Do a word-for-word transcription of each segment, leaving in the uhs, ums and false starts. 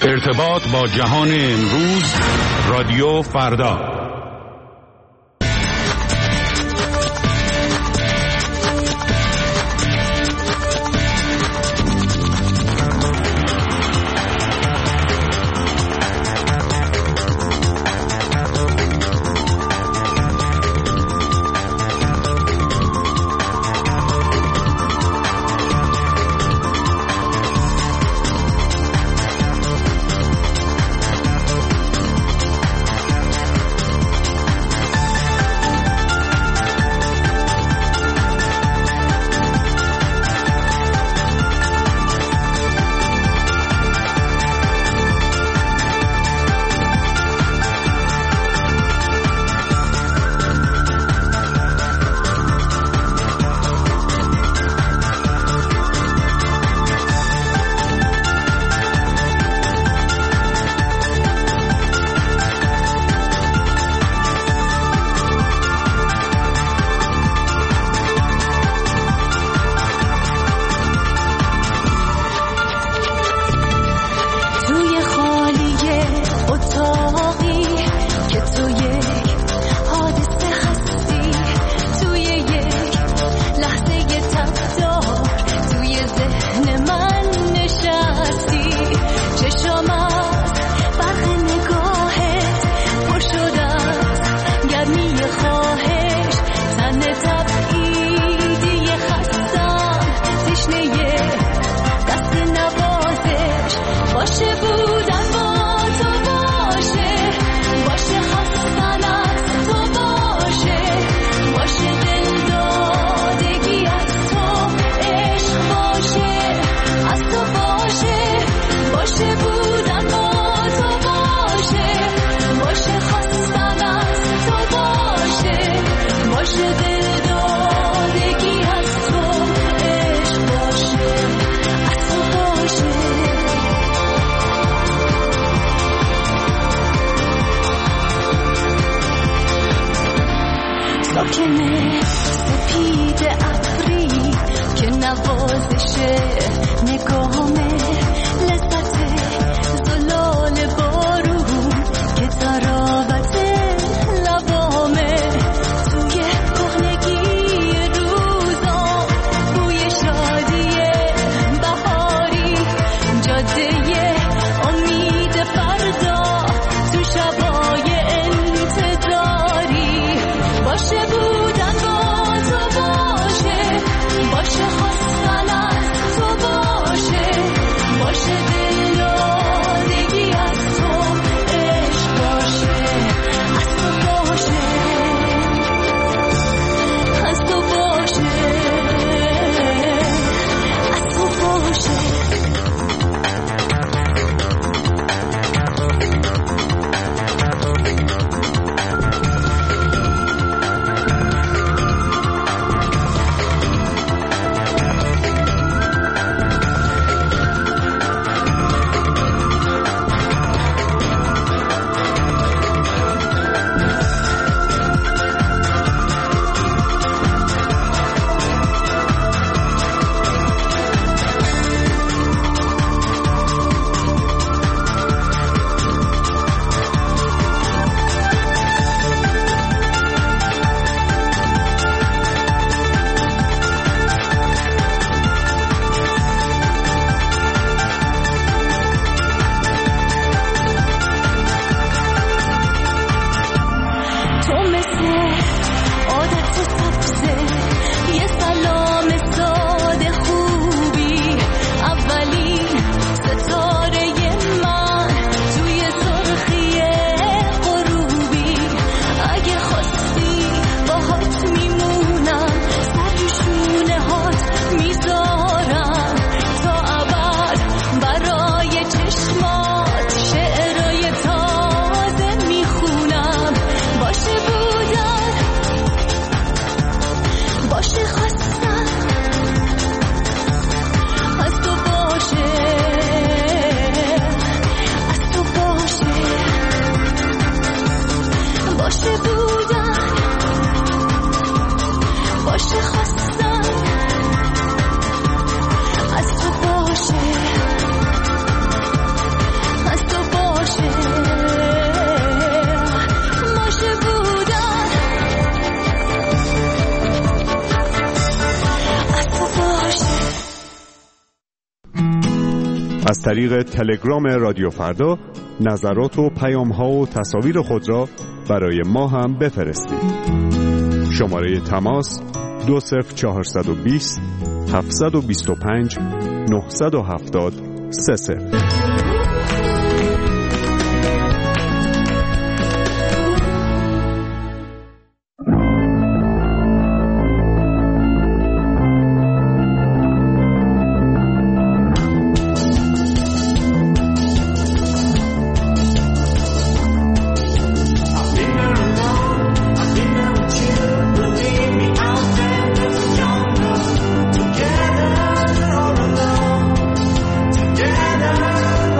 ارتباط با جهان امروز، رادیو فردا. از طریق تلگرام رادیو فردا نظرات و پیام ها و تصاویر خود را برای ما هم بفرستید. شماره تماس دو صفر چهارصد و بیست هفتصد و بیست و پنج نهصد و هفتاد سه صفر. Together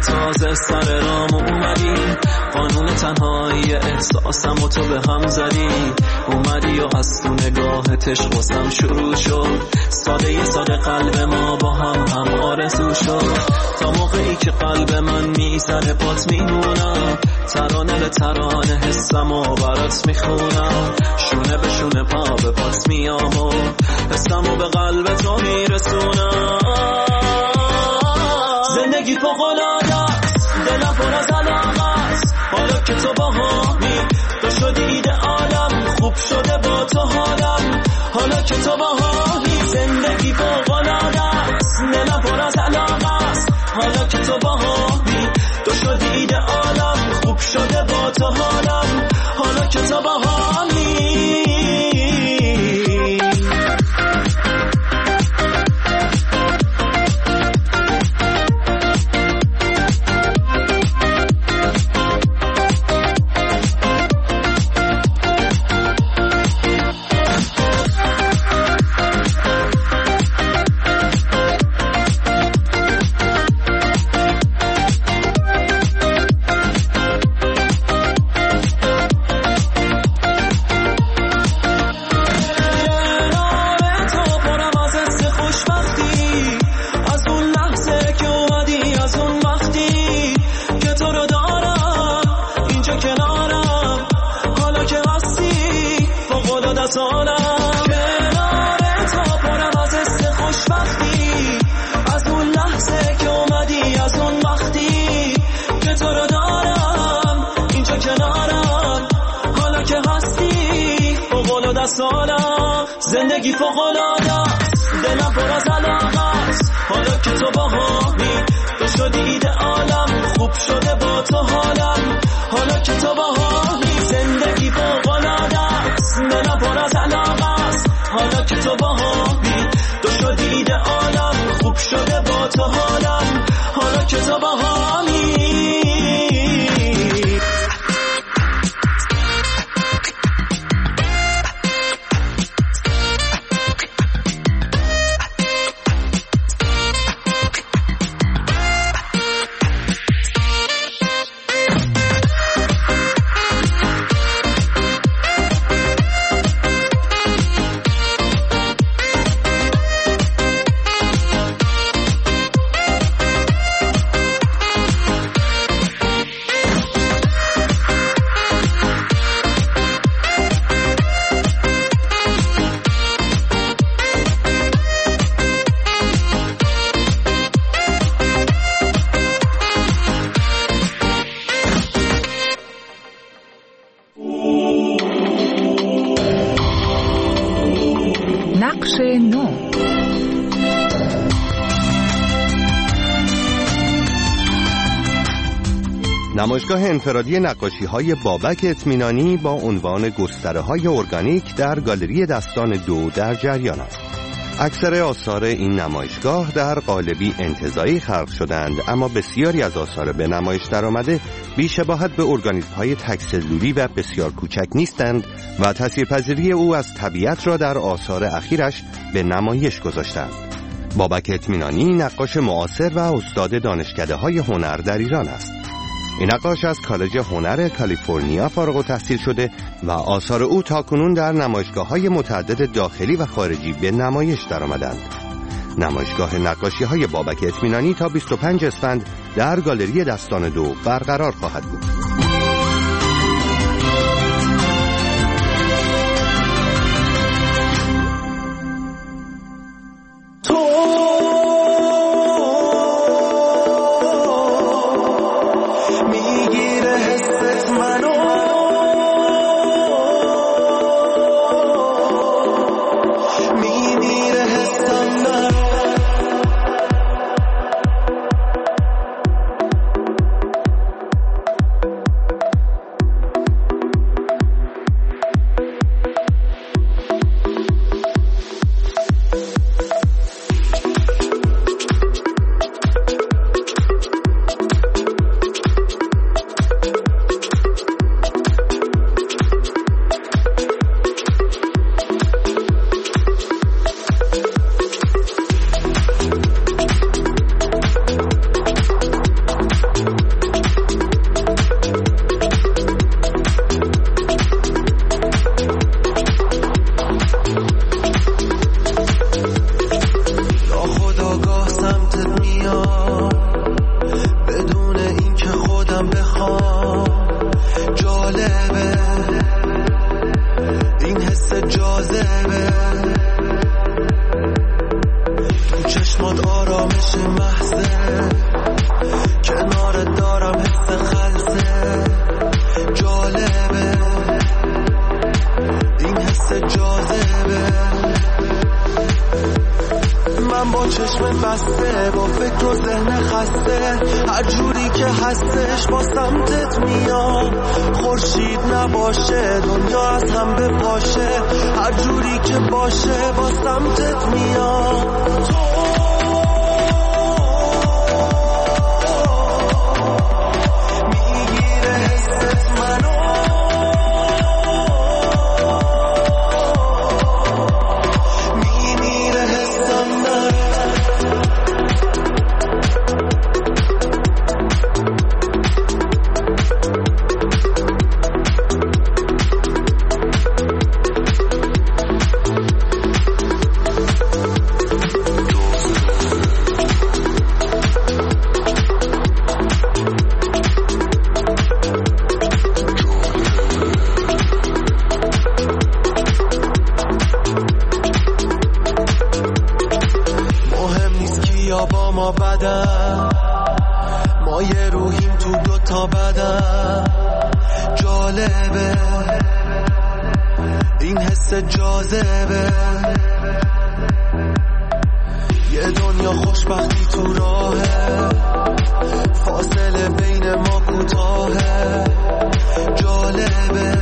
تازه سر رام اومدی، قانون تنهایی احساسم و تو به هم زدی. اومدی و از تو نگاهت عشق واسم شروع شد، ساده یه ساده قلب ما با هم هم آرزو شد. تا موقعی که قلب من میزنه پات میمونم، ترانه به ترانه حسم و برات میخونم. شونه به شونه پا به پات میام و حسم و به قلب تو میرسونم. زندگی فوق‌العاده است، دلم پر از علاقه است. حالا که تو باهامی تو شدی ایده‌آلم، خوب شده با تو حالم. حالا که تو باهامی زندگی فوق‌العاده است، دلم پر از علاقه است. حالا که تو باهامی تو شدی ایده‌آلم، خوب شده با تو حالم. حالا که تو باهامی زندگی فوق‌العاده است، دلم پر از علاقه است. حالا که تو باهامی تو شدی ایده‌آلم، خوب شده با تو حالم. حالا که تو باهامی زندگی فوق‌العاده است، دلم پر از علاقه است. حالا که تو باهامی تو شدی ایده‌آلم، خوب شده با تو حالم. حالا که تو باهامی نمایشگاه انفرادی نقاشی‌های بابک اطمینانی با عنوان گستره‌های ارگانیک در گالری دستان دو در جریان است. اکثر آثار این نمایشگاه در قالبی انتزاعی خلق شدند، اما بسیاری از آثار به نمایش درآمده بی‌شباهت به ارگانیسم‌های تک‌سلولی و بسیار کوچک نیستند و تاثیرپذیری او از طبیعت را در آثار اخیرش به نمایش گذاشتند. بابک اطمینانی نقاش معاصر و استاد دانشکده‌های هنر در ایران است. این نقاش از کالج هنر کالیفرنیا فارغ التحصیل شده و آثار او تاکنون در نمایشگاه‌های متعدد داخلی و خارجی به نمایش درآمدند. نمایشگاه نقاشی‌های بابک اطمینانی تا بیست و پنجم اسفند در گالری دستان دو برقرار خواهد بود. چشم بسته با فکر و ذهن خسته، هر جوری که هستش با سمتت میام. خورشید نباشه دنیا از هم بپاشه، هر جوری که باشه با سمتت میام. میگیره حست منو، میمیره حسم من. ما بدن، ما یه روحیم تو دوتا بدن. جالبه این حس جاذبه، یه دنیا خوشبختی تو راهه، فاصله بین ما کوتاهه. جالبه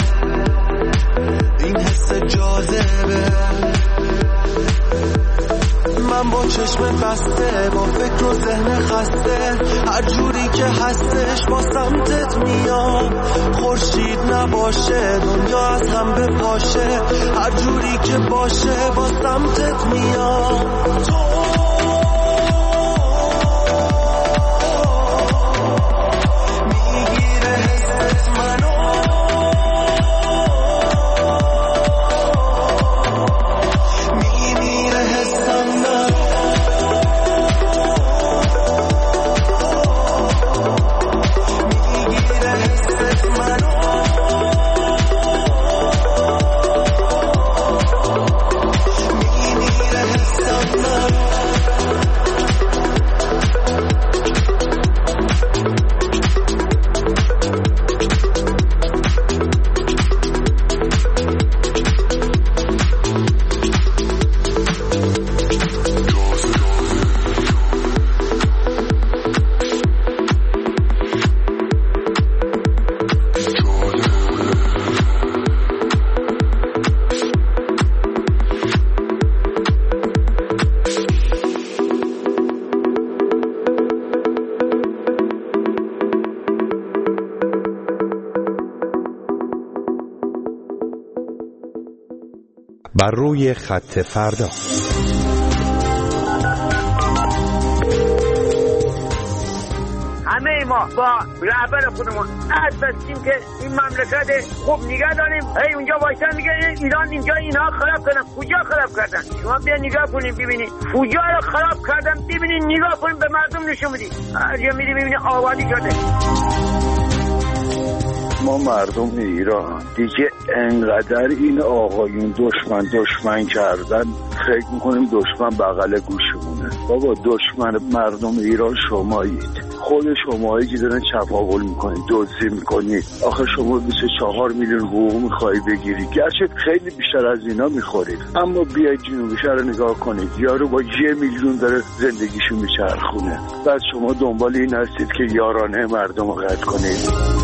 این حس جاذبه، من با چشم بسته با فکر و ذهن خسته، هر جوری که هستش با سمتت میام. خورشید نباشه دنیا از هم بپاشه، هر جوری که باشه با سمتت میام. میگیره حست منو، میمیره حسم من. میگیره حست منو، میمیره حسم من. بر روی خط فردا. همه ما با رهبر خودمون عهد بستیم که این مملکت خوب نگه داریم. هی اونجا وایسن میگه ایران اینجا اینها خراب کردن. کجا خراب کردن؟ شما بیا نگاه کنیم ببینید. کجا رو خراب کردن ببینید، نگاه کنیم، به مردم نشون بدید. هر جا میری ببینید آبادی شده. ما مردم ایران دیگه انقدر این آقایون دشمن دشمن کردن، فکر میکنیم دشمن بغل گوشمونه. بابا دشمن مردم ایران شمایید، خود شمایی که دارن چپاول میکنید، دزدی میکنید. آخه شما بیست و چهار میلیون حقوق میخوای بگیری، گرچه خیلی بیشتر از اینا میخورید، اما بیاید جنوبی شهر رو نگاه کنید، یارو با یه میلیون داره زندگیشو میچرخونه، بعد شما دنبال این هستید که یارانه مردم رو قطع کنید.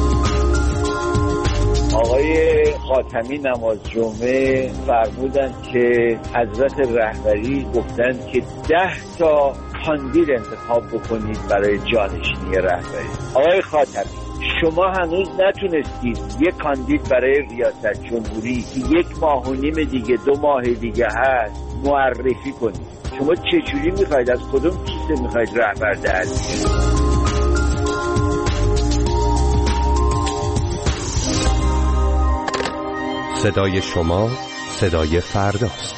آقای خاتمی نماز جمعه فرمودند که حضرت رهبری گفتند که ده تا کاندید انتخاب بکنید برای جانشینی رهبری. آقای خاتمی، شما هنوز نتونستید یک کاندید برای ریاست جمهوری که یک ماه و نیم دیگه دو ماه دیگه هست معرفی کنید. شما چجوری میخواید، از کدوم کیسه میخواید رهبر در بیارید؟ صدای شما صدای فرداست.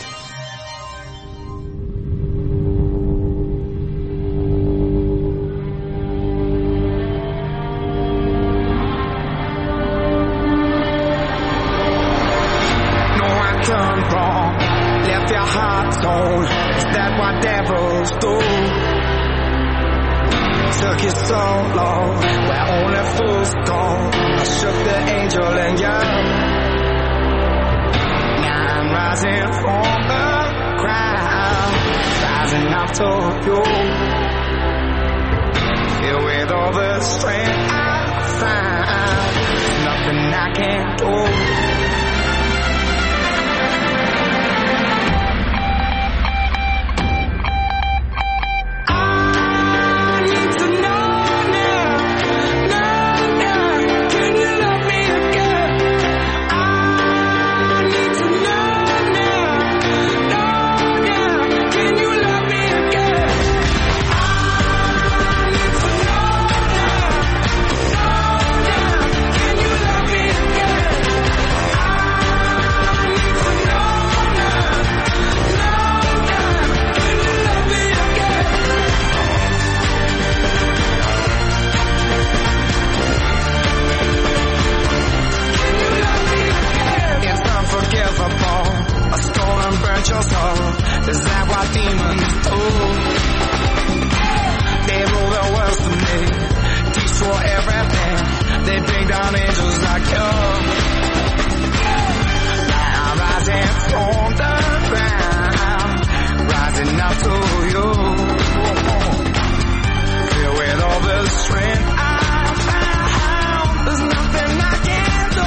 Rising from the ground, rising up to you. Filled with all the strength I find, nothing I can't do. Is that what demons do? They rule the world to me, destroy everything. They bring down angels like you. Now I'm rising from the ground, rising up to you. Filled with all the strength I found, there's nothing I can't do.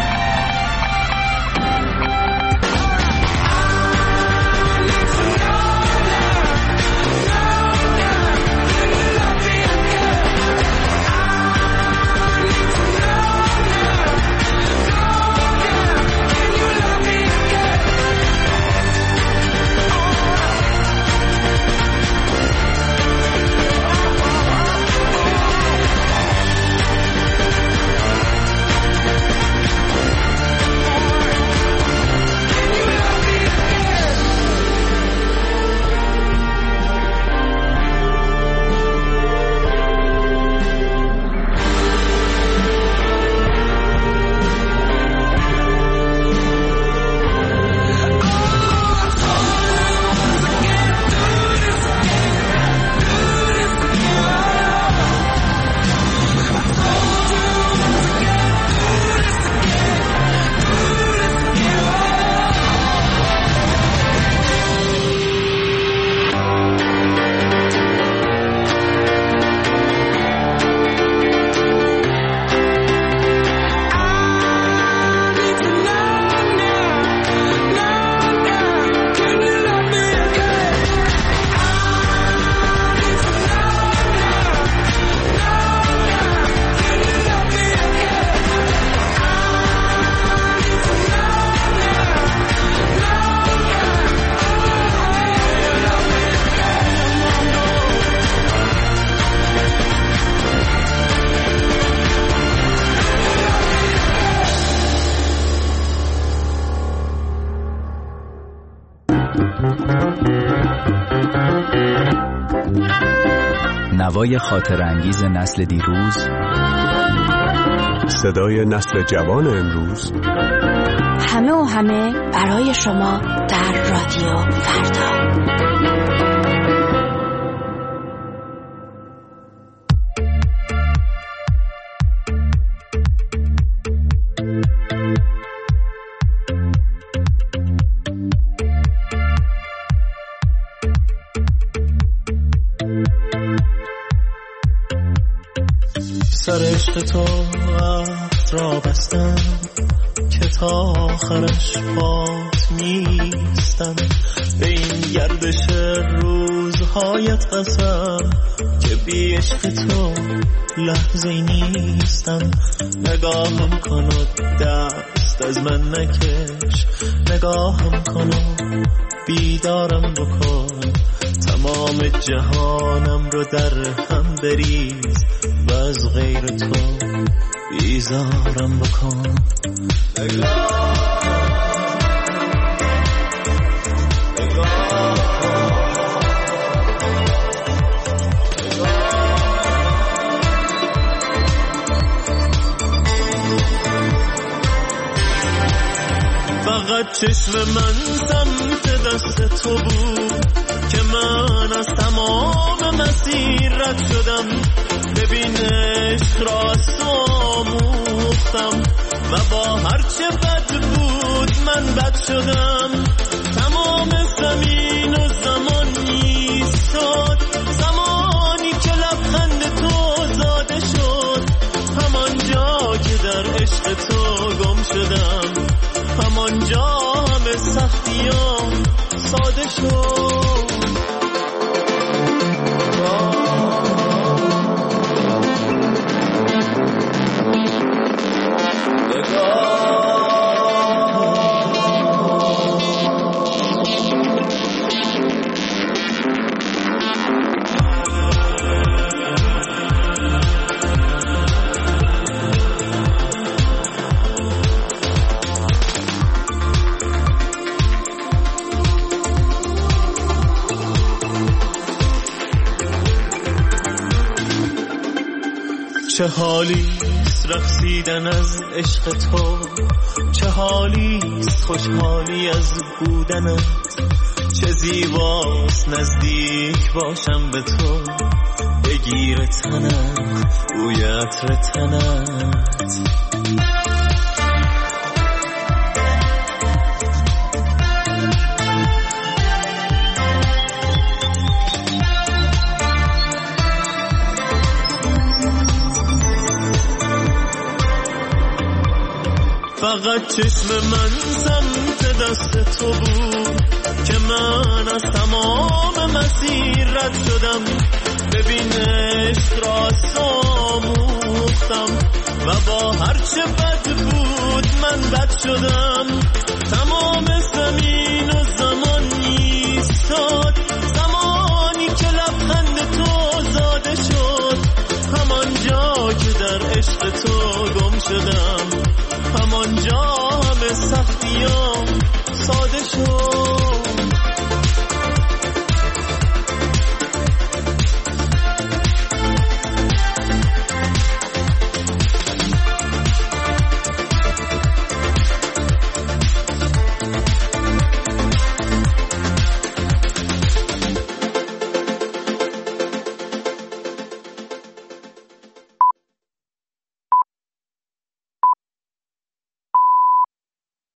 نوای خاطرانگیز نسل دیروز، صدای نسل جوان امروز، همه و همه برای شما در رادیو فردا. سر عشق تو عهد را بستم که تا آخرش پات نیستم، به این گردش روزهایت قسم که بی عشق تو لحظه نیستم. نگاهم کن و دست از من نکش، نگاهم کن و بیدارم بکن، تمام جهانم رو در هم بریز و از غیر تو بیزارم بکن. فقط چشم من سمت دست تو بود که من از تمام مسیر رد شدم. ببین عشق را از تو آموختم و با هرچه بد بود من بد شدم. تمام زمین و زمانی همانجا همه سختیام ساده شد. چه حالیست رقصیدن از عشق تو، چه حالیست خوشحالی از بودنت، چه زیباست نزدیک باشم به تو، بگیر تنت بوی عطر تنت. فقط چشم من سمت دست تو بود که من از تمام مسیر رد شدم. ببین عشق را آموختم و با هرچه بد بود من بد شدم.